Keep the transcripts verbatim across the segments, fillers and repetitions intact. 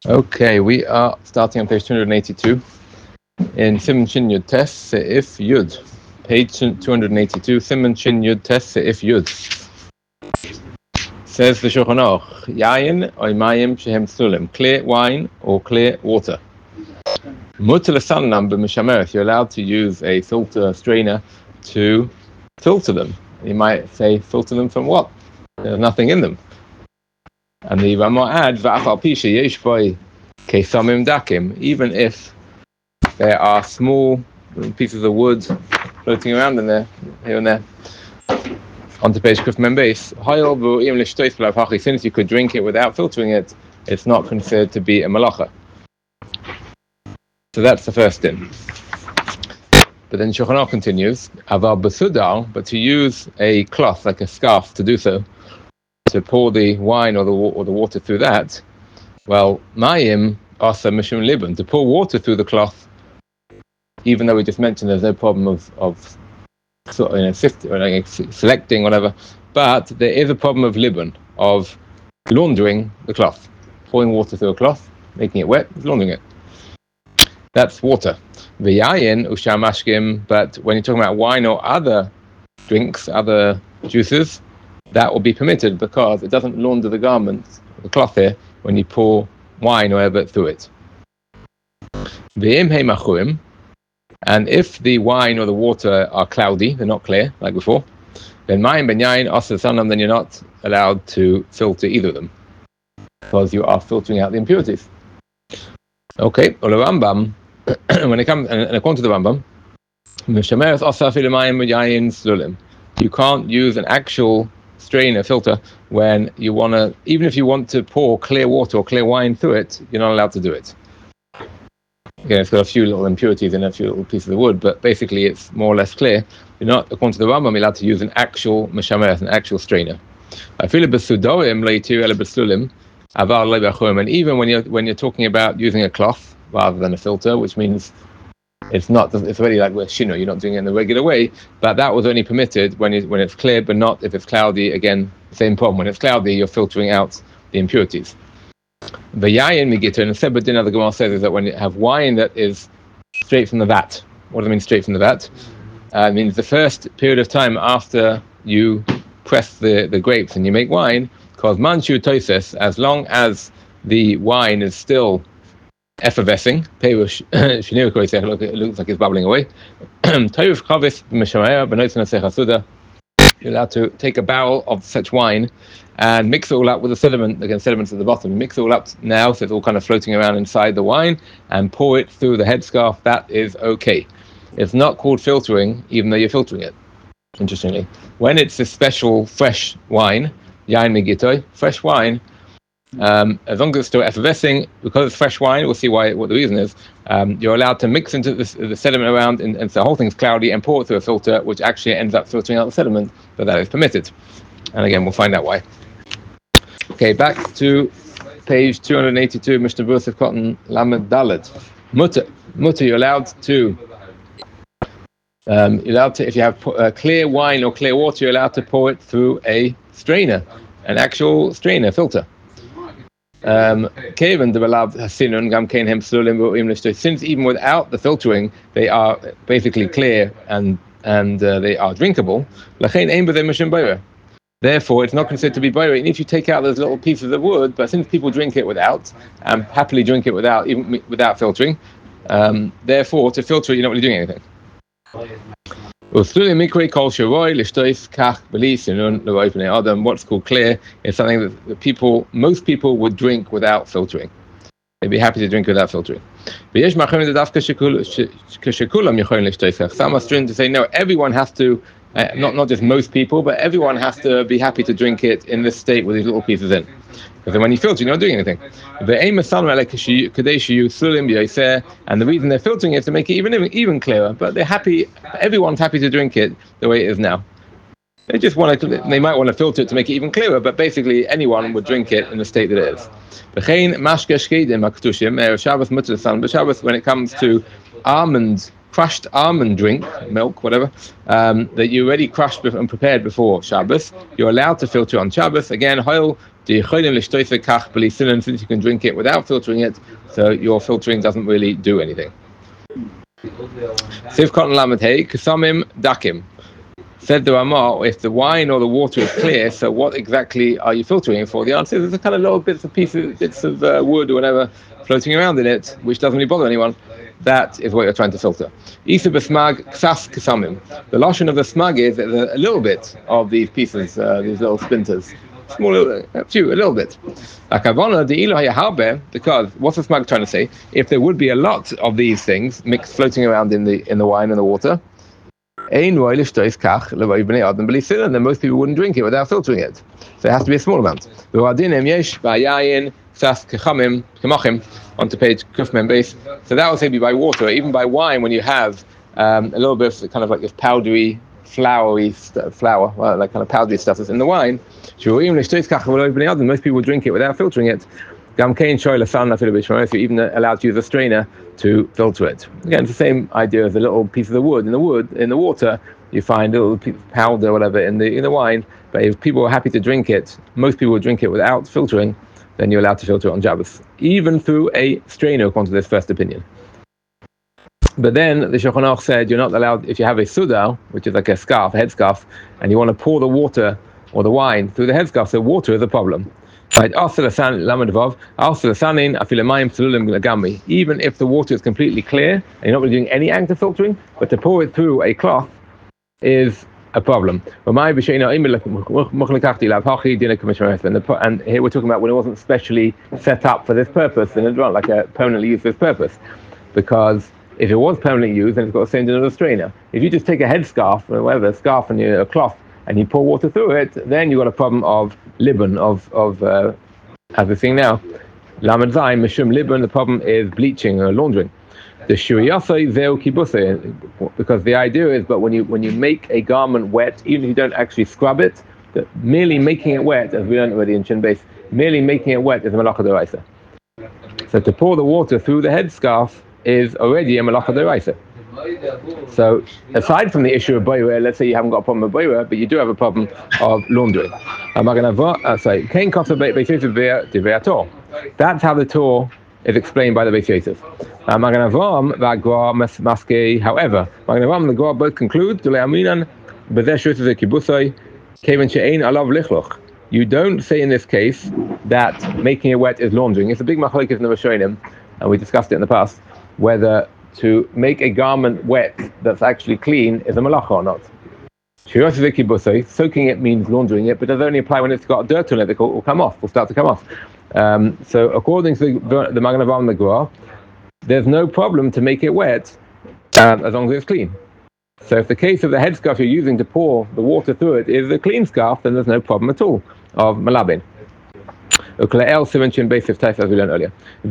Okay, we are starting on page two hundred eighty-two in Siman Shin Yud Tes Seif Yud. Page two hundred eighty-two, Siman Shin Yud Tes Seif Yud. Says the Shulchan Aruch, Yayin or Mayim Shehem Sulim, clear wine or clear water. Mutter l'sanam b'mishamereth, you're allowed to use a filter strainer to filter them. You might say, filter them from what? There's nothing in them. And the Ramah adds, V'afal pisha yesh boi kesamim dakim, even if there are small pieces of wood floating around in there, here and there. On to page Kuf Mem Beis. Since you could drink it without filtering it, it's not considered to be a malacha. So that's the first din. But then Shulchan Aruch continues, Aval b'sudar, but to use a cloth, like a scarf, to do so, to pour the wine or the or the water through that, well, mayim asa mishum libun, to pour water through the cloth, even though we just mentioned there's no problem of of sort of, you know, sift, or like selecting, whatever, but there is a problem of libun, of laundering the cloth, pouring water through a cloth, making it wet, laundering it. That's water. V'yayin usham mashkim, but when you're talking about wine or other drinks, other juices, that will be permitted because it doesn't launder the garment, the cloth here, when you pour wine or whatever through it. V'im hei machuim, and if the wine or the water are cloudy, they're not clear, like before, then mayim ben yayin asa sanam, then you're not allowed to filter either of them, because you are filtering out the impurities. Okay, or the Rambam, when it comes, and according to the Rambam, you can't use an actual strainer filter when you want to, even if you want to pour clear water or clear wine through it, you're not allowed to do it. Again, it's got a few little impurities and a few little pieces of wood, but basically it's more or less clear. You're not, according to the Rambam, you're allowed to use an actual meshamereth, an actual strainer. I feel and even when you're when you're talking about using a cloth rather than a filter, which means it's not, it's already like with shino, you're not doing it in the regular way, but that was only permitted when it, when it's clear, but not if it's cloudy. Again, same problem. When it's cloudy, you're filtering out the impurities. The yayin migita, and the sebedin, the Gemara says, is that when you have wine that is straight from the vat. What does it mean, straight from the vat? Uh, it means the first period of time after you press the, the grapes and you make wine, because manshu toises, as long as the wine is still effervescing, it looks like it's bubbling away. You're allowed to take a barrel of such wine and mix it all up with the sediment, again, sediments at the bottom. You mix it all up now, so it's all kind of floating around inside the wine, and pour it through the headscarf. That is okay. It's not called filtering, even though you're filtering it, interestingly. When it's a special fresh wine, yain megitoi, fresh wine, um, as long as it's still effervescing, because it's fresh wine, we'll see why what the reason is, um, you're allowed to mix into the, the sediment around, and, and so the whole thing's cloudy, and pour it through a filter, which actually ends up filtering out the sediment, but that is permitted. And again, we'll find out why. Okay, back to page two hundred eighty-two, Mishnah Berurah of Cotton, Lamed Dalet. Mutter, mutter, you're allowed to, um, you're allowed to, if you have uh, clear wine or clear water, you're allowed to pour it through a strainer, an actual strainer, filter. Um, since even without the filtering, they are basically clear and and uh, they are drinkable. Therefore, it's not considered to be boirer. And if you take out those little pieces of wood, but since people drink it without, and happily drink it without, even without filtering, um, therefore, to filter it, you're not really doing anything. What's called clear is something that the people, most people would drink without filtering. They'd be happy to drink without filtering. Some are stringent to say, no, everyone has to, uh, not, not just most people, but everyone has to be happy to drink it in this state with these little pieces in. Because then when you filter, you're not doing anything. And the reason they're filtering it is to make it even even clearer. But they're happy, everyone's happy to drink it the way it is now. They just want to, they might want to filter it to make it even clearer, but basically anyone would drink it in the state that it is. But Shabbos, when it comes to almond, crushed almond drink, milk, whatever, um, that you already crushed and prepared before Shabbos, you're allowed to filter on Shabbos. Again, hoil since you can drink it without filtering it, so your filtering doesn't really do anything. Siv Cotton Lamed Hey, Kasamim Dakim. Said the Ramah, if the wine or the water is clear, so what exactly are you filtering it for? The answer is there's a kind of little bits of pieces, bits of uh, wood or whatever floating around in it, which doesn't really bother anyone. That is what you're trying to filter. Isa b'smag ksas kasamim. The lashon of the smag is a, a little bit of these pieces, uh, these little splinters. Small, a few, a little bit. Because what's the smag trying to say? If there would be a lot of these things mixed, floating around in the in the wine and the water, then most people wouldn't drink it without filtering it. So it has to be a small amount. Onto page Kufman base. So that will say be by water, even by wine when you have um, a little bit of kind of like this powdery, floury st- flour, well, like kind of powdery stuff that's in the wine. Most people would drink it without filtering it. So you're even allowed to use a strainer to filter it. Again, it's the same idea as the little pieces of wood. In the wood, in the water, you find a little piece of powder or whatever in the in the wine. But if people are happy to drink it, most people would drink it without filtering, then you're allowed to filter it on Shabbos, even through a strainer, according to this first opinion. But then the Shulchan Aruch said you're not allowed, if you have a sudar, which is like a scarf, a headscarf, and you want to pour the water or the wine through the headscarf, so water is a problem. Right? Even if the water is completely clear, and you're not really doing any active filtering, but to pour it through a cloth is a problem. And here we're talking about when it wasn't specially set up for this purpose in advance, like a permanently used for this purpose. Because if it was permanently used, then it's got to send another strainer. If you just take a headscarf or whatever, a scarf and a cloth, and you pour water through it, then you've got a problem of libun, of, of uh, as we're seeing now, lamed zayin, mishum libun, the problem is bleaching or laundering. The shuriyasai zeu kibusay, because the idea is, but when you when you make a garment wet, even if you don't actually scrub it, that merely making it wet, as we learned already in Shin Beis, merely making it wet is a malacha d'oraisa. So to pour the water through the headscarf is already a malacha d'oraisa. So aside from the issue of boirer, let's say you haven't got a problem with boirer, but you do have a problem of laundering. Uh, sorry, that's how the Torah is explained by the Beis Yosef. Magen Avraham Maskei, however, Magen Avraham and the Gra both conclude you don't say in this case that making it wet is laundering. It's a big machlokes in the Rishonim, and we discussed it in the past, whether to make a garment wet that's actually clean is a malacha or not. Soaking it means laundering it, but does only apply when it's got dirt on it that will come off, will start to come off. Um, so according to the, the Magen Avraham and the Gra, there's no problem to make it wet uh, as long as it's clean. So if the case of the headscarf you're using to pour the water through it is a clean scarf, then there's no problem at all of malabin. As we learned earlier.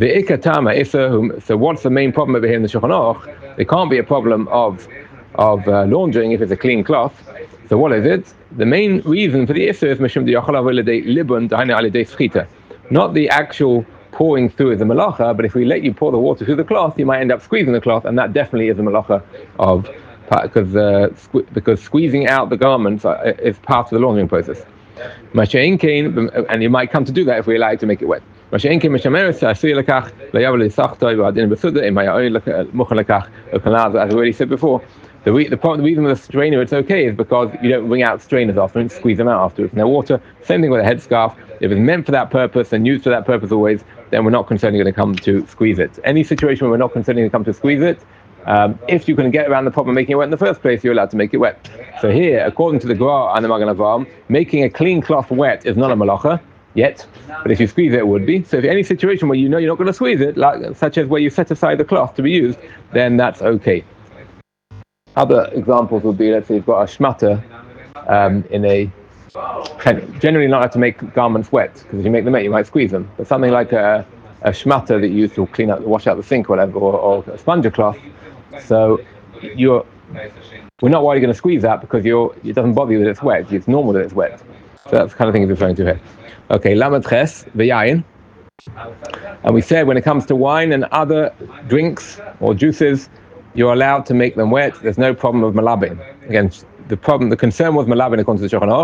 So what's the main problem over here in the Shulchan Aruch? There can't be a problem of of uh, laundering if it's a clean cloth. So what is it? The main reason for the issue is not the actual pouring through as a malacha, but if we let you pour the water through the cloth, you might end up squeezing the cloth, and that definitely is a malacha of because uh, sque- because squeezing out the garments is part of the laundering process. And you might come to do that if we allow you to make it wet. As I've already said before, the, re- the, problem, the reason with a strainer it's okay is because you don't wring out strainers after and squeeze them out afterwards. Now water, same thing with a headscarf. If it's meant for that purpose and used for that purpose always, then we're not concerned you're going to come to squeeze it. Any situation where we're not concerned you're going to come to squeeze it, Um, if you can get around the problem of making it wet in the first place, you're allowed to make it wet. So here, according to the Gra and the Magen Avraham, making a clean cloth wet is not a malacha yet, but if you squeeze it, it would be. So if any situation where you know you're not going to squeeze it, like such as where you set aside the cloth to be used, then that's okay. Other examples would be, let's say you've got a shmata um, in a... Generally not have to make garments wet, because if you make them wet, you might squeeze them. But something like a, a shmata that you use to clean up, wash out the sink or whatever, or, or a sponger cloth. So you're, we're not worried you're going to squeeze that because you're, it doesn't bother you that it's wet. It's normal that it's wet. So that's the kind of thing he's referring to here. Okay, lamed ches v'yayin. And we said when it comes to wine and other drinks or juices, you're allowed to make them wet. There's no problem of malabin. Again, the problem, the concern was malabin according to the Shulchan Aruch.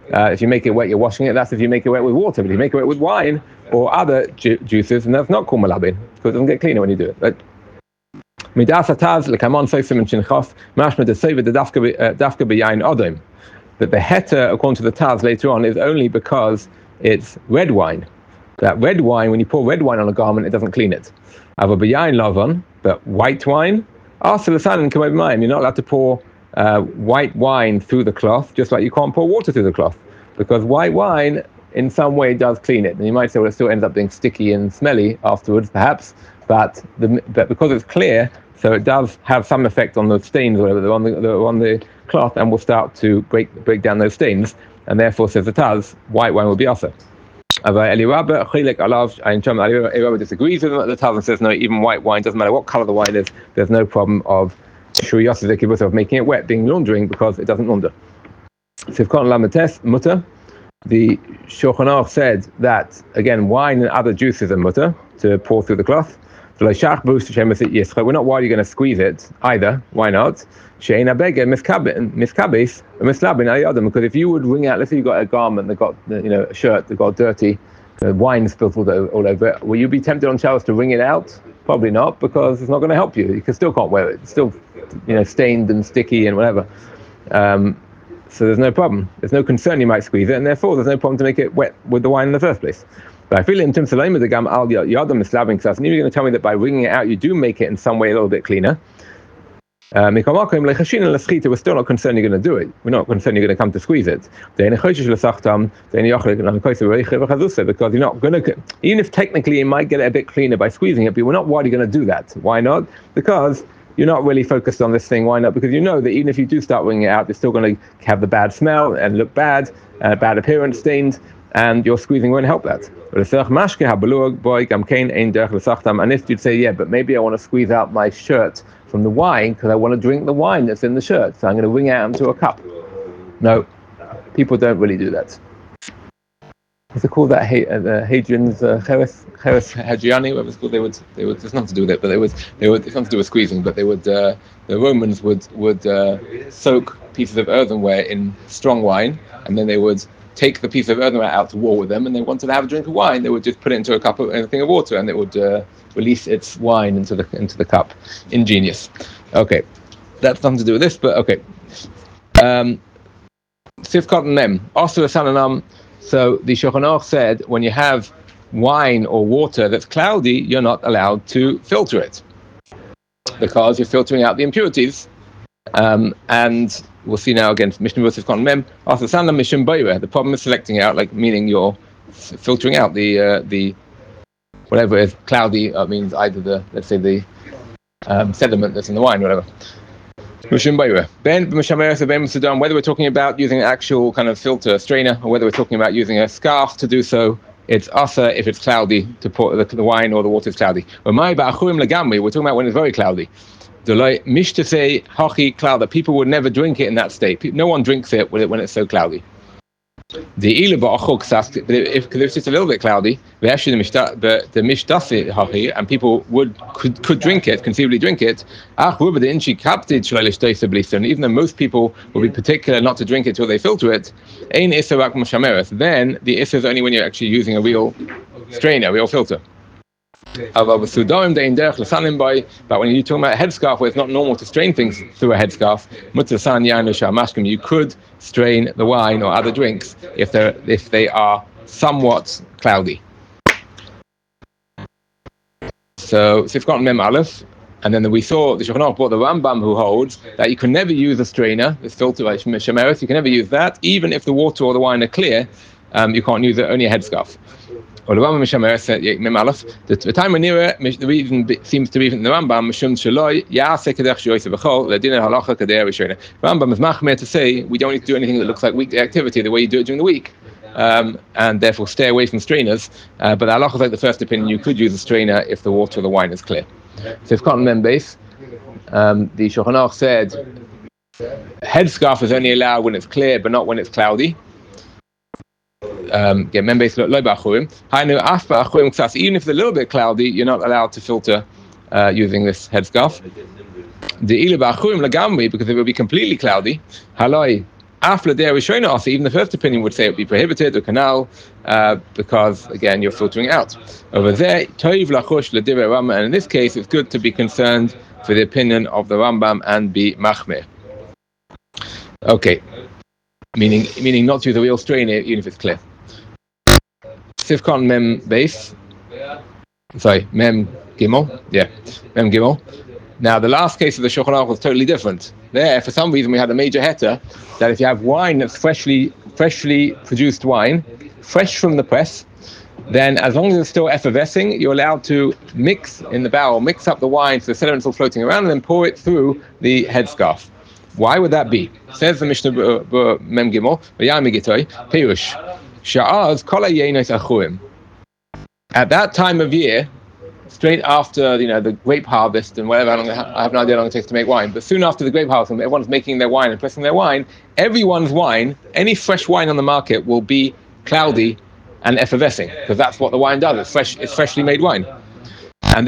Uh, if you make it wet, you're washing it. That's if you make it wet with water. But if you make it wet with wine or other ju- juices, and that's not called malabin, because it doesn't get cleaner when you do it. But midas ataz lekamon soisim and shinchos mashma deseva the dafka dafka b'yain odom. That the heter, according to the Taz later on, is only because it's red wine. That red wine, when you pour red wine on a garment, it doesn't clean it. Ava b'yain lavan, but white wine, after the sun and come over mine, you're not allowed to pour uh, white wine through the cloth, just like you can't pour water through the cloth, because white wine in some way does clean it. And you might say, well, it still ends up being sticky and smelly afterwards, perhaps, but the, but because it's clear, so it does have some effect on the stains, or whatever, they're on the, they're on the cloth, and will start to break break down those stains, and therefore, says the Taz, white wine will be also. Elirabba disagrees with him at the Taz and says, no, even white wine, doesn't matter what color the wine is, there's no problem of of making it wet, being laundering, because it doesn't launder. So mutter, the Shulchan Aruch said that, again, wine and other juices are mutter, to pour through the cloth. We're not worried you're going to squeeze it either. Why not? Because if you would wring out, let's say you got a garment that got, you know, a shirt that got dirty, the wine spilled all, all over it, will you be tempted on Shabbos to wring it out? Probably not, because it's not going to help you. You can still can't wear it. It's still, you know, stained and sticky and whatever. Um, so there's no problem. There's no concern you might squeeze it, and therefore there's no problem to make it wet with the wine in the first place. But I feel in terms of the gam al yadam mislabing stuff, and you're going to tell me that by wringing it out, you do make it in some way a little bit cleaner. Um, we're still not concerned you're going to do it. We're not concerned you're going to come to squeeze it. Because you're not going to, even if technically you might get it a bit cleaner by squeezing it, but we're not worried you're going to do that. Why not? Because you're not really focused on this thing. Why not? Because you know that even if you do start wringing it out, it's still going to have the bad smell and look bad, uh, bad appearance, stained, and your squeezing won't help that. And if you'd say, yeah, but maybe I want to squeeze out my shirt from the wine because I want to drink the wine that's in the shirt, so I'm going to wring it out into a cup. No, people don't really do that. What's it called? That uh, the Hadrian's uh, Cheres Cheres Hadriani, whatever it's called. They would they would. It's nothing to do with it, but they would they would. It's nothing to do with squeezing, but they would. Uh, the Romans would would uh, soak pieces of earthenware in strong wine, and then they would take the piece of earthenware out to war with them, and they wanted to have a drink of wine. They would just put it into a cup of a thing of water, and it would uh, release its wine into the into the cup. Ingenious. Okay, that's nothing to do with this, but okay. Um, Sifkot and Mem. Also a Sananam. So the Shulchan Aruch said when you have wine or water that's cloudy, you're not allowed to filter it because you're filtering out the impurities. Um, and we'll see now again, Mishnah Sifkot and Mem. Also Sananam Mishum Boire. The problem is selecting out, like meaning you're f- filtering out the uh, the whatever is cloudy. Uh, means either the let's say the um, sediment that's in the wine, or whatever. Whether we're talking about using an actual kind of filter strainer, or whether we're talking about using a scarf to do so, it's asa if it's cloudy to pour the, the wine or the water is cloudy. We're talking about when it's very cloudy. Mish to say hachi cloud, that people would never drink it in that state. No one drinks it when it's so cloudy. The if because it's just a little bit cloudy, the the mishdasi hachi, and people would could, could drink it, conceivably drink it. And even though most people will be particular not to drink it till they filter it, then the issa is only when you're actually using a real strainer, a real filter. But when you're talking about a headscarf where it's not normal to strain things through a headscarf, you could strain the wine or other drinks if they're if they are somewhat cloudy. So Sifkot Mem Aleph, and then we saw the Shulchan Aruch brought the Rambam who holds that you can never use a strainer, this filter like Shemeres, you can never use that, even if the water or the wine are clear. Um, you can't use it, only a headscarf. Or the Rambam Mishamer said, Mem Aleph, the time when near the reason seems to be in the Rambam, Mishum Shaloi, Ya'aseh Kedech Shoyse B'chol, Ledin Halacha Kedei Rishonah. Rambam is machmir to say we don't need to do anything that looks like weekday activity the way you do it during the week, um, and therefore stay away from strainers. Uh, but the halacha is like the first opinion, you could use a strainer if the water or the wine is clear. So if cotton mem base, um, the Shulchan Aruch said headscarf is only allowed when it's clear, but not when it's cloudy. Um, even if it's a little bit cloudy, you're not allowed to filter uh, using this headscarf. Because if it would be completely cloudy, haloi After the Rishona also, even the first opinion would say it would be prohibited, or canal, uh, because again you're filtering out. Over there, Toiv Lachush L'Divrei Rambam, and in this case it's good to be concerned for the opinion of the Rambam and be machmir. Okay, meaning meaning not to use a real strainer even if it's clear. Sifkon Mem base, sorry, Mem Gimel, yeah, Mem Gimel. Now, the last case of the Shulchan Aruch was totally different. There, for some reason, we had a major heter that if you have wine that's freshly freshly produced wine, fresh from the press, then as long as it's still effervescing, you're allowed to mix in the barrel, mix up the wine so the sediment's all floating around, and then pour it through the headscarf. Why would that be? Says the Mishnah Mem Gimel, Pirush, Sha'az Kol Hayenos Achuim. At that time of year, straight after, you know, the grape harvest and whatever, I, don't, I have no idea how long it takes to make wine, but soon after the grape harvest, when everyone's making their wine and pressing their wine, everyone's wine, any fresh wine on the market will be cloudy and effervescing, because that's what the wine does. It's fresh, it's freshly made wine. And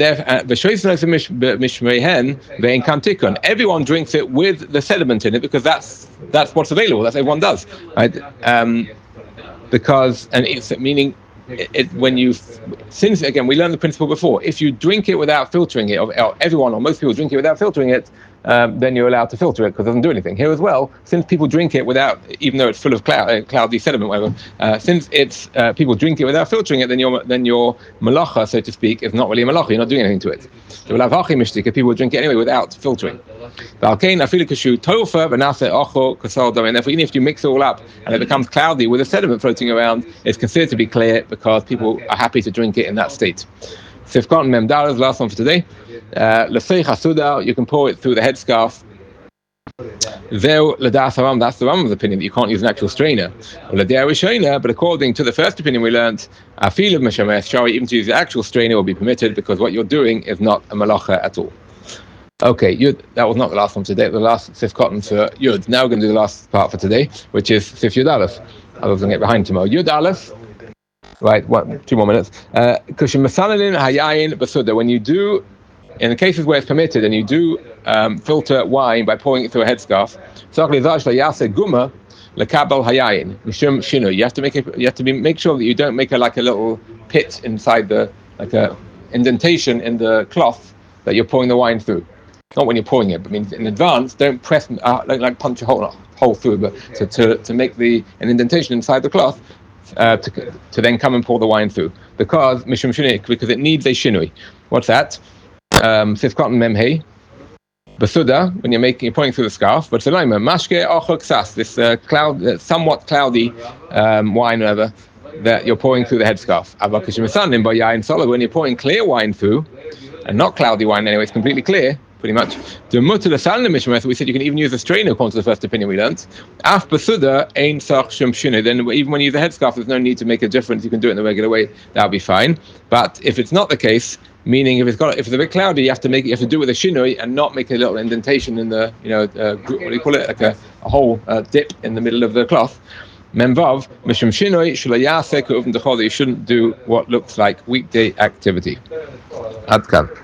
everyone drinks it with the sediment in it, because that's that's what's available. That's what everyone does, right? Um, because and it's meaning. It, it, when you, since again, we learned the principle before. If you drink it without filtering it, or, or everyone or most people drink it without filtering it, um, then you're allowed to filter it because it doesn't do anything. Here as well, since people drink it without, even though it's full of cloud, uh, cloudy sediment, whatever, uh, since it's uh, people drink it without filtering it, then your then your malacha, so to speak, is not really a malacha. You're not doing anything to it. So we'll have hachi mishtik if people drink it anyway without filtering. And therefore, even if you mix it all up and it becomes cloudy with a sediment floating around, it's considered to be clear because people are happy to drink it in that state. Sifkon Mem Daled, last one for today. L'fei chasuda, you can pour it through the headscarf. Veu l'das haram, that's the Rambam's opinion that you can't use an actual strainer. L'dei Rishona, but according to the first opinion we learned, afil of meshames shari, even to use the actual strainer will be permitted because what you're doing is not a malacha at all. Okay, Yud, that was not the last one today, the last Sif Cotton for Yud. Now we're going to do the last part for today, which is Sif Yud Aleph. I was going to get behind tomorrow. Yud Aleph, right, one, two more minutes. When you do, in the cases where it's permitted, and you do um, filter wine by pouring it through a headscarf, you have to make it, you have to be, make sure that you don't make a, like a little pit inside the, like a indentation in the cloth that you're pouring the wine through. Not when you're pouring it, but I mean in advance. Don't press uh, like, like punch a hole hole through, but to, to to make the an indentation inside the cloth uh, to to then come and pour the wine through. Because mishum shinui, because it needs a shinui. What's that? Sif Cotton Memhei Basuda, when you're making you're pouring through the scarf. But Selaima Mashke Ochok Sas, this uh, cloud, uh, somewhat cloudy um, wine, whatever, that you're pouring through the headscarf. Avakashimisanim by Yain Solo, when you're pouring clear wine through, and not cloudy wine anyway, it's completely clear. Pretty much. The mutter salim mishmeth, we said you can even use a strainer according to the first opinion we learnt. Af basuda ein sach shum shinu. Then even when you use a headscarf, there's no need to make a difference. You can do it in the regular way. That'll be fine. But if it's not the case, meaning if it's got if it's a bit cloudy, you have to make it, you have to do it with a shinui and not make a little indentation in the you know uh, what do you call it like a, a whole uh, dip in the middle of the cloth. Memvav mishum shinui shulayasek uvn dechol. You shouldn't do what looks like weekday activity. Adkan.